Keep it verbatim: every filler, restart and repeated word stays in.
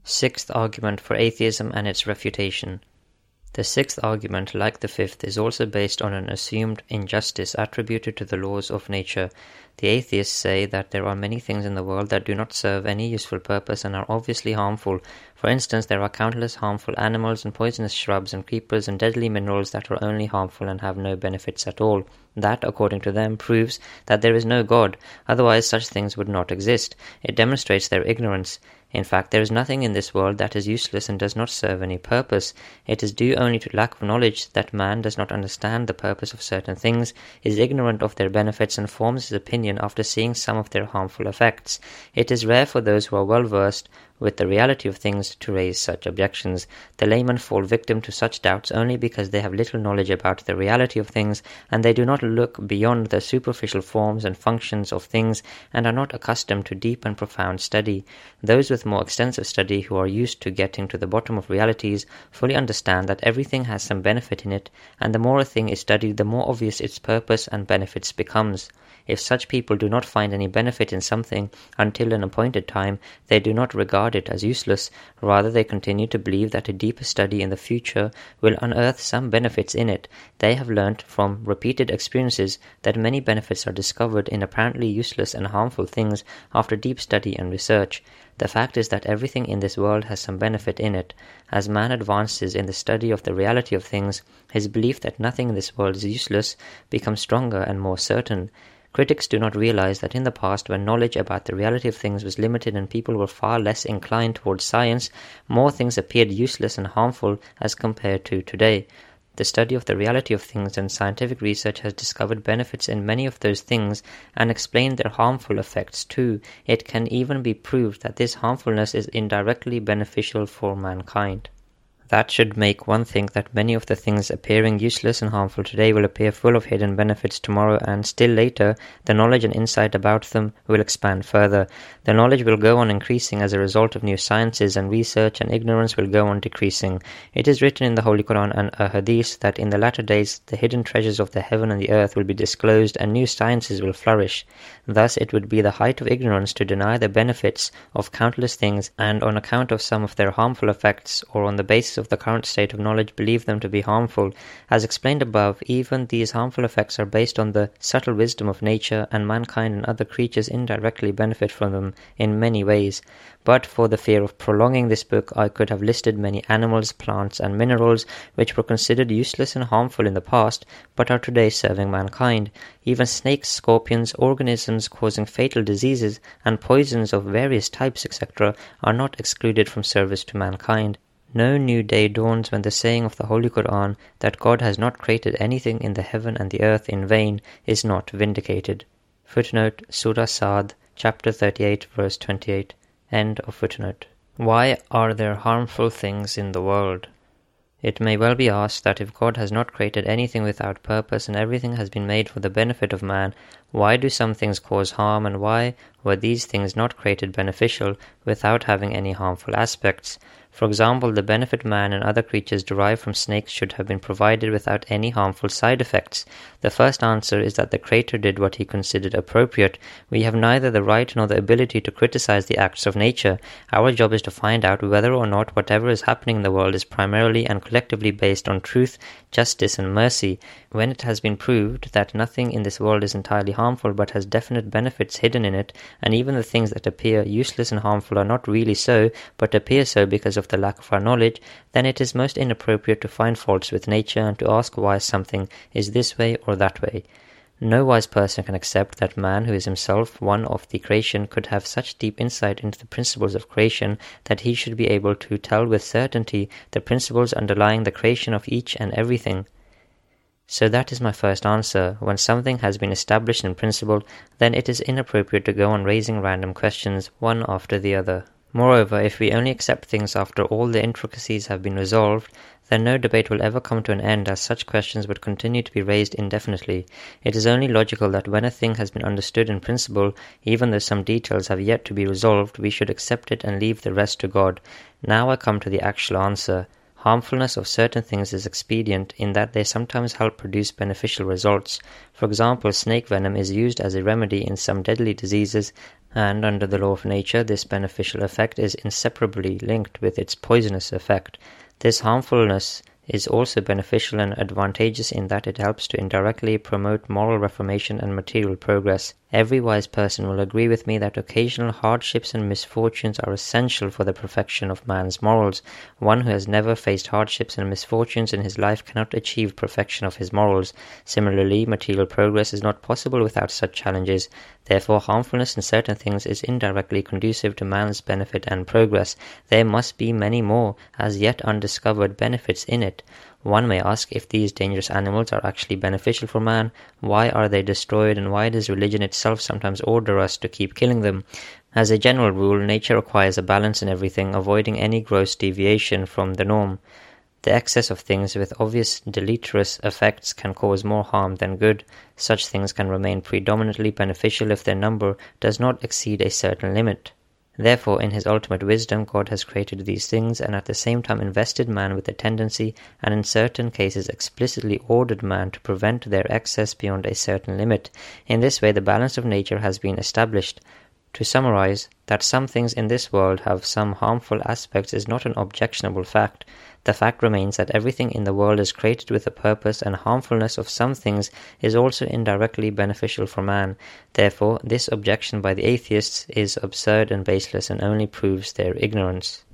Sixth argument for atheism and its refutation. The sixth argument, like the fifth, is also based on an assumed injustice attributed to the laws of nature. The atheists say that there are many things in the world that do not serve any useful purpose and are obviously harmful. For instance, there are countless harmful animals and poisonous shrubs and creepers and deadly minerals that are only harmful and have no benefits at all. That, according to them, proves that there is no God. Otherwise, such things would not exist. It demonstrates their ignorance. In fact, there is nothing in this world that is useless and does not serve any purpose. It is due only to lack of knowledge that man does not understand the purpose of certain things, is ignorant of their benefits, and forms his opinion after seeing some of their harmful effects. It is rare for those who are well versed with the reality of things to raise such objections. The laymen fall victim to such doubts only because they have little knowledge about the reality of things, and they do not look beyond the superficial forms and functions of things, and are not accustomed to deep and profound study. Those with more extensive study, who are used to getting to the bottom of realities, fully understand that everything has some benefit in it, and the more a thing is studied, the more obvious its purpose and benefits becomes. If such people do not find any benefit in something until an appointed time, they do not regard it as useless. Rather, they continue to believe that a deeper study in the future will unearth some benefits in it. They have learnt from repeated experiences that many benefits are discovered in apparently useless and harmful things after deep study and research. The fact is that everything in this world has some benefit in it. As man advances in the study of the reality of things, his belief that nothing in this world is useless becomes stronger and more certain. Critics do not realize that in the past, when knowledge about the reality of things was limited and people were far less inclined towards science, more things appeared useless and harmful as compared to today. The study of the reality of things and scientific research has discovered benefits in many of those things and explained their harmful effects too. It can even be proved that this harmfulness is indirectly beneficial for mankind. That should make one think that many of the things appearing useless and harmful today will appear full of hidden benefits tomorrow, and still later, the knowledge and insight about them will expand further. The knowledge will go on increasing as a result of new sciences and research, and ignorance will go on decreasing. It is written in the Holy Quran and a Hadith that in the latter days the hidden treasures of the heaven and the earth will be disclosed, and new sciences will flourish. Thus, it would be the height of ignorance to deny the benefits of countless things, and on account of some of their harmful effects, or on the basis of the current state of knowledge, believe them to be harmful. As explained above, even these harmful effects are based on the subtle wisdom of nature, and mankind and other creatures indirectly benefit from them in many ways. But for the fear of prolonging this book, I could have listed many animals, plants, and minerals which were considered useless and harmful in the past, but are today serving mankind. Even snakes, scorpions, organisms causing fatal diseases, and poisons of various types, et cetera, are not excluded from service to mankind. No new day dawns when the saying of the Holy Quran that God has not created anything in the heaven and the earth in vain is not vindicated. Footnote: Surah Sa'd, chapter thirty-eight, verse twenty-eight. End of footnote. Why are there harmful things in the world? It may well be asked that if God has not created anything without purpose and everything has been made for the benefit of man, why do some things cause harm, and why were these things not created beneficial without having any harmful aspects? For example, the benefit man and other creatures derive from snakes should have been provided without any harmful side effects. The first answer is that the Creator did what he considered appropriate. We have neither the right nor the ability to criticize the acts of nature. Our job is to find out whether or not whatever is happening in the world is primarily and collectively based on truth, justice, and mercy. When it has been proved that nothing in this world is entirely harmful but has definite benefits hidden in it, and even the things that appear useless and harmful are not really so, but appear so because of the lack of our knowledge, then it is most inappropriate to find faults with nature and to ask why something is this way or that way. No wise person can accept that man, who is himself one of the creation, could have such deep insight into the principles of creation that he should be able to tell with certainty the principles underlying the creation of each and everything. So that is my first answer. When something has been established in principle, then it is inappropriate to go on raising random questions, one after the other. Moreover, if we only accept things after all the intricacies have been resolved, then no debate will ever come to an end, as such questions would continue to be raised indefinitely. It is only logical that when a thing has been understood in principle, even though some details have yet to be resolved, we should accept it and leave the rest to God. Now I come to the actual answer. Harmfulness of certain things is expedient in that they sometimes help produce beneficial results. For example, snake venom is used as a remedy in some deadly diseases, And under the law of nature, this beneficial effect is inseparably linked with its poisonous effect. This harmfulness is also beneficial and advantageous in that it helps to indirectly promote moral reformation and material progress. Every wise person will agree with me that occasional hardships and misfortunes are essential for the perfection of man's morals. One who has never faced hardships and misfortunes in his life cannot achieve perfection of his morals. Similarly, material progress is not possible without such challenges. Therefore, harmfulness in certain things is indirectly conducive to man's benefit and progress. There must be many more, as yet undiscovered, benefits in it. One may ask, if these dangerous animals are actually beneficial for man, why are they destroyed, and why does religion itself sometimes order us to keep killing them? As a general rule, nature requires a balance in everything, avoiding any gross deviation from the norm. The excess of things with obvious deleterious effects can cause more harm than good. Such things can remain predominantly beneficial if their number does not exceed a certain limit. Therefore, in his ultimate wisdom, God has created these things and at the same time invested man with a tendency, and in certain cases explicitly ordered man to prevent their excess beyond a certain limit. In this way, the balance of nature has been established. To summarize, that some things in this world have some harmful aspects is not an objectionable fact. The fact remains that everything in the world is created with a purpose, and harmfulness of some things is also indirectly beneficial for man. Therefore, this objection by the atheists is absurd and baseless and only proves their ignorance.